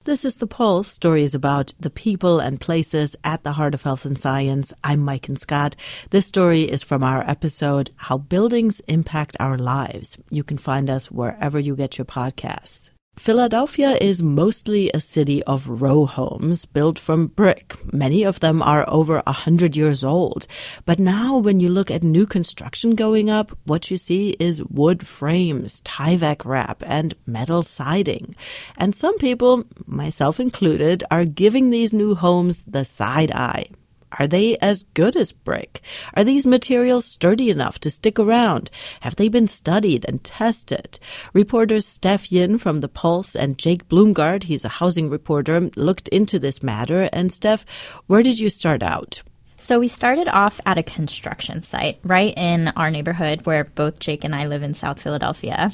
This is The Pulse, stories about the people and places at the heart of health and science. I'm Maiken Scott. This story is from our episode, How Buildings Impact Our Lives. You can find us wherever you get your podcasts. Philadelphia is mostly a city of row homes built from brick. Many of them are over 100 years old. But now when you look at new construction going up, what you see is wood frames, Tyvek wrap, and metal siding. And some people, myself included, are giving these new homes the side eye. Are they as good as brick? Are these materials sturdy enough to stick around? Have they been studied and tested? Reporters Steph Yin from The Pulse and Jake Bloomgard, he's a housing reporter, looked into this matter. And Steph, where did you start out? So we started off at a construction site right in our neighborhood where both Jake and I live in South Philadelphia.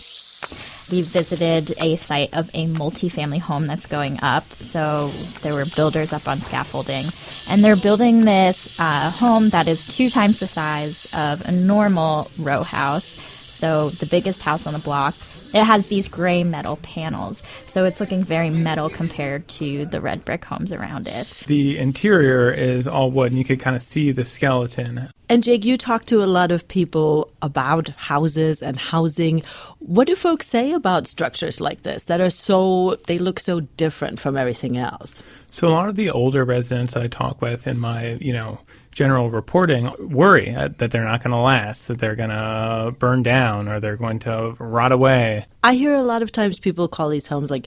We visited a site of a multifamily home that's going up. So there were builders up on scaffolding. And they're building this home that is 2 times the size of a normal row house. So the biggest house on the block. It has these gray metal panels, so it's looking very metal compared to the red brick homes around it. The interior is all wood, and you could kind of see the skeleton. And Jake, you talk to a lot of people about houses and housing. What do folks say about structures like this that are they look so different from everything else? So a lot of the older residents I talk with in my, general reporting worry that they're not going to last, that they're going to burn down or they're going to rot away. I hear a lot of times people call these homes like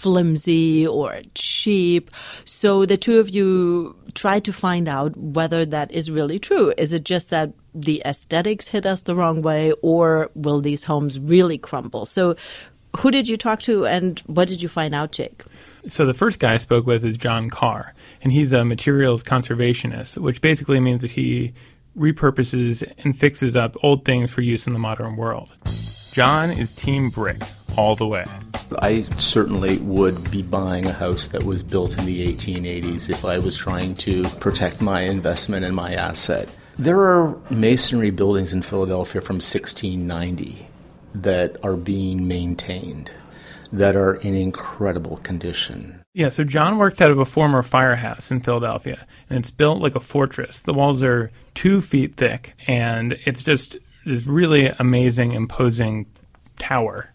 flimsy or cheap. So the two of you try to find out whether that is really true. Is it just that the aesthetics hit us the wrong way, or will these homes really crumble? So who did you talk to and what did you find out, Jake? So the first guy I spoke with is John Carr, and he's a materials conservationist, which basically means that he repurposes and fixes up old things for use in the modern world. John is team brick all the way. I certainly would be buying a house that was built in the 1880s if I was trying to protect my investment and my asset. There are masonry buildings in Philadelphia from 1690 that are being maintained, that are in incredible condition. Yeah, so John works out of a former firehouse in Philadelphia, and it's built like a fortress. The walls are 2 feet thick, and it's just this really amazing, imposing tower.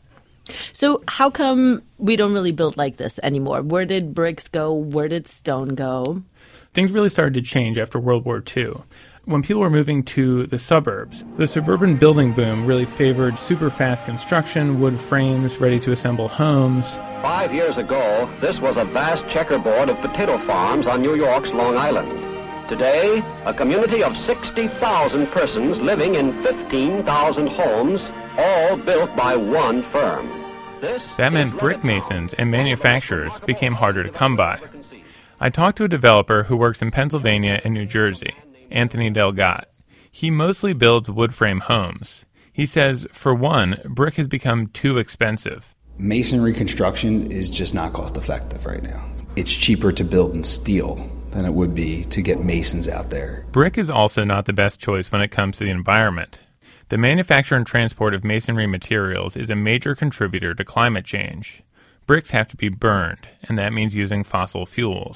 So how come we don't really build like this anymore? Where did bricks go? Where did stone go? Things really started to change after World War II. When people were moving to the suburbs, the suburban building boom really favored super fast construction, wood frames, ready-to-assemble homes. 5 years ago, this was a vast checkerboard of potato farms on New York's Long Island. Today, a community of 60,000 persons living in 15,000 homes, all built by one firm. That meant brick masons and manufacturers became harder to come by. I talked to a developer who works in Pennsylvania and New Jersey, Anthony Delgat. He mostly builds wood frame homes. He says, for one, brick has become too expensive. Masonry construction is just not cost effective right now. It's cheaper to build in steel than it would be to get masons out there. Brick is also not the best choice when it comes to the environment. The manufacture and transport of masonry materials is a major contributor to climate change. Bricks have to be burned, and that means using fossil fuels.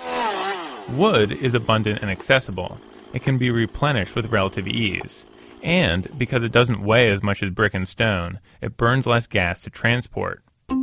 Wood is abundant and accessible. It can be replenished with relative ease. And, because it doesn't weigh as much as brick and stone, it burns less gas to transport.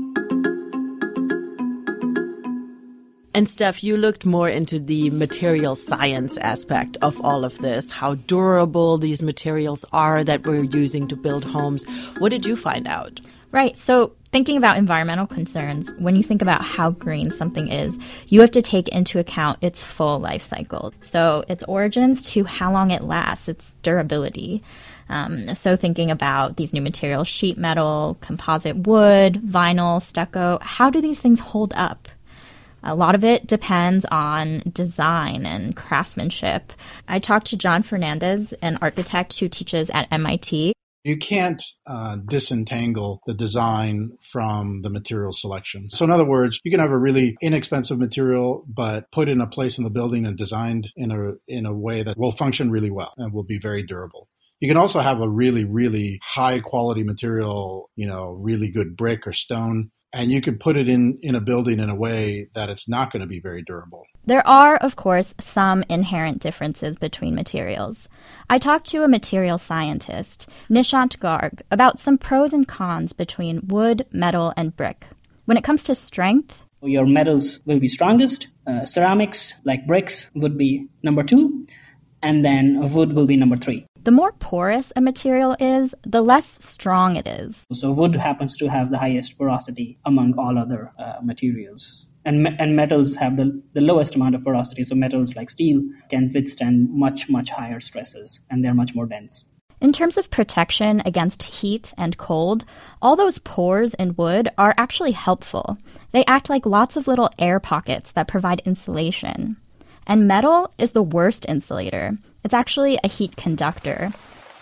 And Steph, you looked more into the material science aspect of all of this, how durable these materials are that we're using to build homes. What did you find out? Right. So thinking about environmental concerns, when you think about how green something is, you have to take into account its full life cycle. So its origins to how long it lasts, its durability. So thinking about these new materials, sheet metal, composite wood, vinyl, stucco, how do these things hold up? A lot of it depends on design and craftsmanship. I talked to John Fernandez, an architect who teaches at MIT. You can't disentangle the design from the material selection. So in other words, you can have a really inexpensive material, but put in a place in the building and designed in a way that will function really well and will be very durable. You can also have a really, really high quality material, really good brick or stone, and you can put it in a building in a way that it's not going to be very durable. There are, of course, some inherent differences between materials. I talked to a material scientist, Nishant Garg, about some pros and cons between wood, metal, and brick. When it comes to strength, your metals will be strongest. Ceramics, like bricks, would be number 2, and then wood will be number 3. The more porous a material is, the less strong it is. So wood happens to have the highest porosity among all other materials. And metals have the lowest amount of porosity. So metals like steel can withstand much, much higher stresses, and they're much more dense. In terms of protection against heat and cold, all those pores in wood are actually helpful. They act like lots of little air pockets that provide insulation. And metal is the worst insulator. It's actually a heat conductor.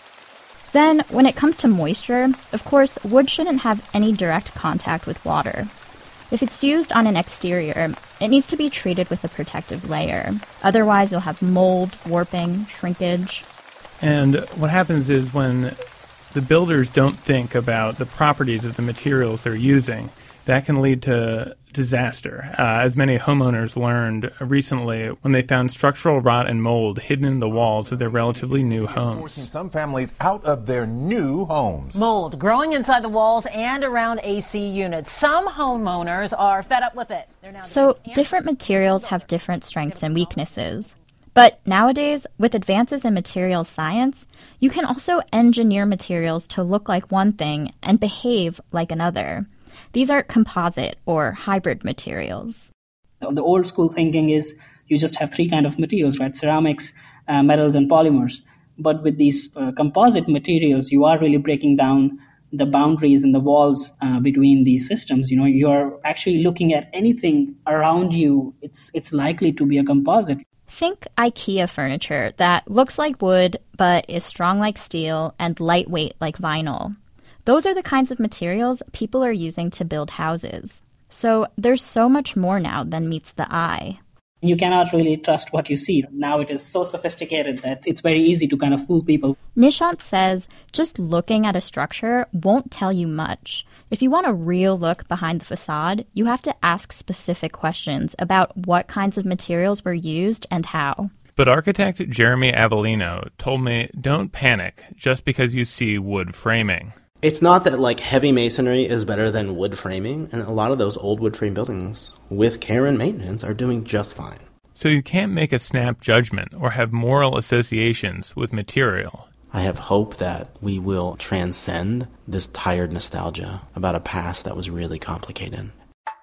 Then, when it comes to moisture, of course, wood shouldn't have any direct contact with water. If it's used on an exterior, it needs to be treated with a protective layer. Otherwise, you'll have mold, warping, shrinkage. And what happens is when the builders don't think about the properties of the materials they're using, that can lead to disaster. As many homeowners learned recently when they found structural rot and mold hidden in the walls of their relatively new homes. Forcing some families out of their new homes. Mold growing inside the walls and around AC units. Some homeowners are fed up with it. So different materials have different strengths and weaknesses. But nowadays, with advances in materials science, you can also engineer materials to look like one thing and behave like another. These are composite or hybrid materials. The old school thinking is you just have 3 kinds of materials, right? Ceramics, metals, and polymers. But with these composite materials, you are really breaking down the boundaries and the walls between these systems. You're actually looking at anything around you. It's likely to be a composite. Think IKEA furniture that looks like wood but is strong like steel and lightweight like vinyl. Those are the kinds of materials people are using to build houses. So there's so much more now than meets the eye. You cannot really trust what you see. Now it is so sophisticated that it's very easy to kind of fool people. Nishant says just looking at a structure won't tell you much. If you want a real look behind the facade, you have to ask specific questions about what kinds of materials were used and how. But architect Jeremy Avellino told me don't panic just because you see wood framing. It's not that heavy masonry is better than wood framing, and a lot of those old wood frame buildings with care and maintenance are doing just fine. So you can't make a snap judgment or have moral associations with material. I have hope that we will transcend this tired nostalgia about a past that was really complicated.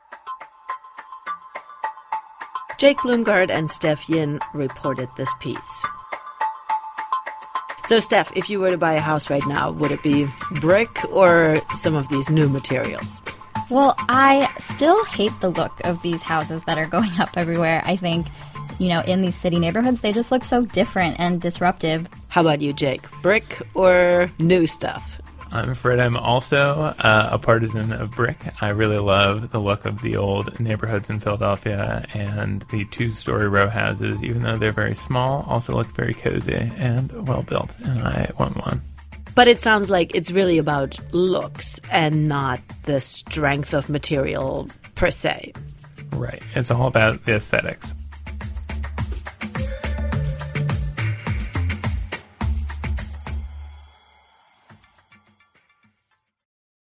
Jake Bloomgard and Steph Yin reported this piece. So, Steph, if you were to buy a house right now, would it be brick or some of these new materials? Well, I still hate the look of these houses that are going up everywhere. I think, in these city neighborhoods, they just look so different and disruptive. How about you, Jake? Brick or new stuff? I'm afraid I'm also a partisan of brick. I really love the look of the old neighborhoods in Philadelphia, and the 2-story row houses, even though they're very small, also look very cozy and well built, and I want one. But it sounds like it's really about looks and not the strength of material per se. Right. It's all about the aesthetics.